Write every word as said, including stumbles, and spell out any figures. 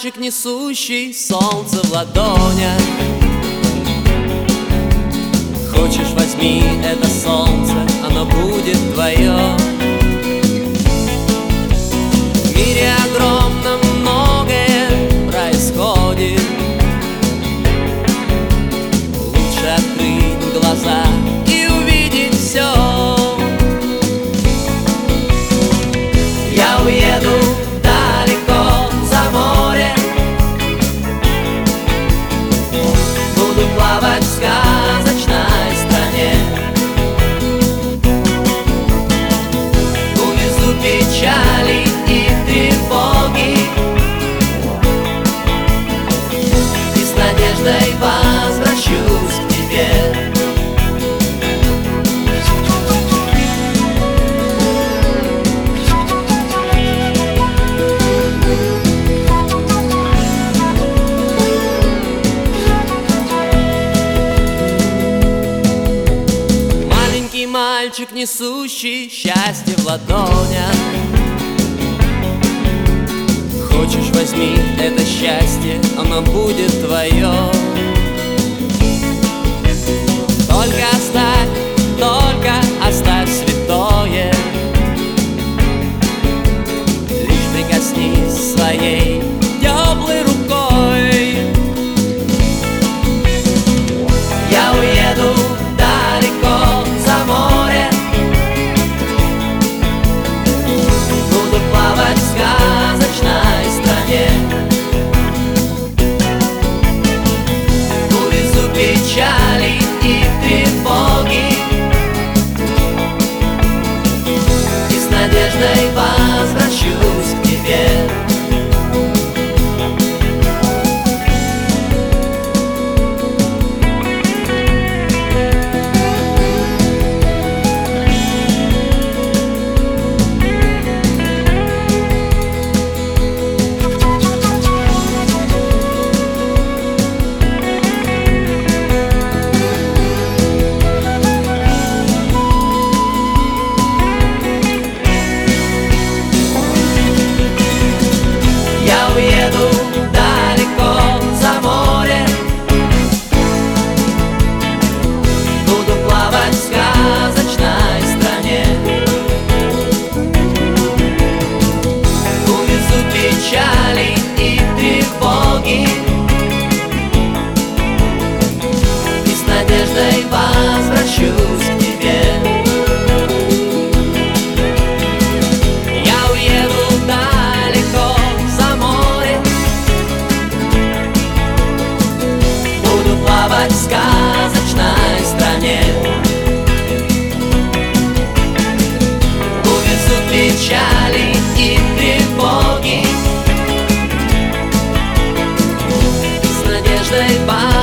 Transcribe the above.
мальчик, несущий солнце в ладонях. Хочешь, возьми это солнце, оно будет твое. В мире огромном многое происходит. Лучше открыть глаза и увидеть все. Я уеду далеко за море, буду плавать в сказочной стране. Увезу печали и тревоги и с надеждой возвращусь к тебе. Мальчик, несущий счастье в ладонях. Хочешь, возьми это счастье, оно будет твое. Только оставь, только оставь святое. Лишь прикоснись своей теплой рукой. Я уеду далеко за море, буду плавать в сказочной стране. Увезу печали и тревоги и с надеждой возвращусь к тебе. Уеду далеко за море, буду плавать в сказочной стране. Увезу печали и тревоги и с надеждой возвращусь к тебе. Я уеду далеко за море, плавать в сказочной стране. Увезу печали и тревоги и с надеждой по